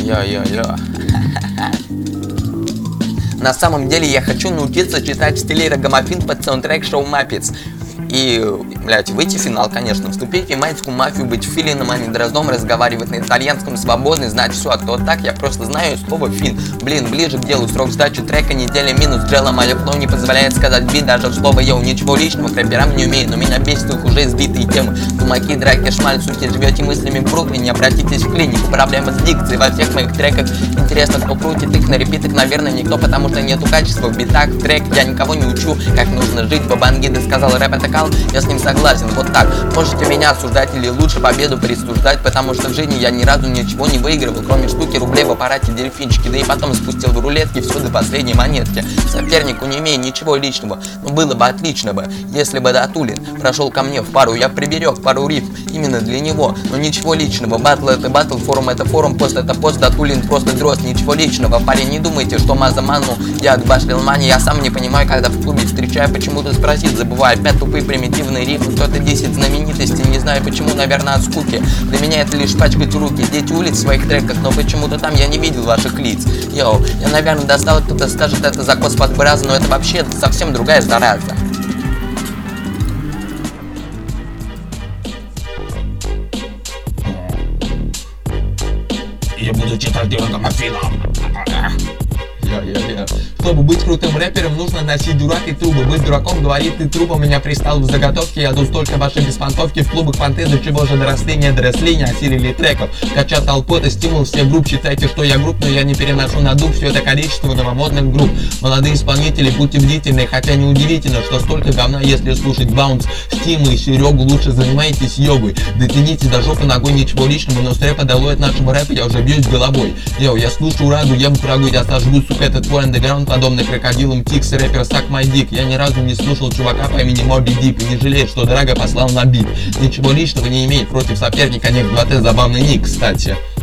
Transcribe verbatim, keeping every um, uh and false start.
Йо-йо-йо. На самом деле я хочу научиться читать в стиле рагамафин под саундтрек шоу Muppets. И, блядь, выйти в финал, конечно, вступить в ямайскую мафию, быть филином, а не дроздом, разговаривать на итальянском, свободный, знать все, а кто так, я просто знаю слово фин. Блин, ближе к делу, срок сдачи трека, неделя минус, джела, мое флоу не позволяет сказать бит, даже в слово йоу, ничего личного, к рэперам не умею, но меня бесит их уже избитые темы. Тумаки, драки, шмаль, сути, живете мыслями в Бруклине, обратитесь в клинику, проблемы с дикцией во всех моих треках. Интересно, кто крутит их на репитах, наверное, никто, потому что нету качества в битах, в трек, я никого не учу, как нужно жить, Бабангида сказал, рэп это кал, я с ним согласен, вот так. Можете меня осуждать или лучше победу присуждать, потому что в жизни я ни разу ничего не выигрывал, кроме штуки рублей в аппарате дельфинчики, да и потом спустил в рулетки все до последней монетки. Сопернику не имею ничего личного, но было бы отлично бы, если бы Датулин прошел ко мне в пару, я приберег пару рифм именно для него, но ничего личного. Батл это батл, форум это форум, пост это пост, Датулин просто дрозд, ничего личного. Парень, не думайте, что маза ману, я отбашлял мани, я сам не понимаю, когда в клубе встречаю, почему-то спросить, забываю опять тупые примитивные рифмы, кто-то десять знаменитостей, не знаю почему, наверное от скуки. Для меня это лишь пачкать руки, дети улиц в своих треках, но почему-то там я не видел ваших лиц. Йоу, я наверное достал, кто-то скажет, это закос под браза, но это вообще совсем другая зараза. Я буду читать рагамафином. Чтобы быть крутым рэпером, нужно носить дурак и трубы. Быть дураком, говорит ты труба. Меня пристал в заготовке, я дул только ваши беспонтовки. В клубах понты, до чего же доросли, не доросли, не осилили треков. Кача толпу, это стимул всех групп. Считайте, что я групп, но я не переношу на дуб все это количество новомодных групп. Молодые исполнители, будьте бдительны, хотя не удивительно, что столько говна, если слушать Баунс, Стима и Серегу, лучше занимайтесь йогой. Дотяните до жопы ногой, ничего личного, но с рэпа долой от нашего рэпа я уже бьюсь головой. Йоу, я слушаю Рагу, ем курагу, я сожгу, сука, это твой андеграунд, подобный крокодилам Тикс, рэпер Suck My Dick. Я ни разу не слушал чувака по имени Моби Дип и не жалеет, что Драга послал на бит. Ничего личного не имеет против соперника, не в два тэ, забавный ник, кстати.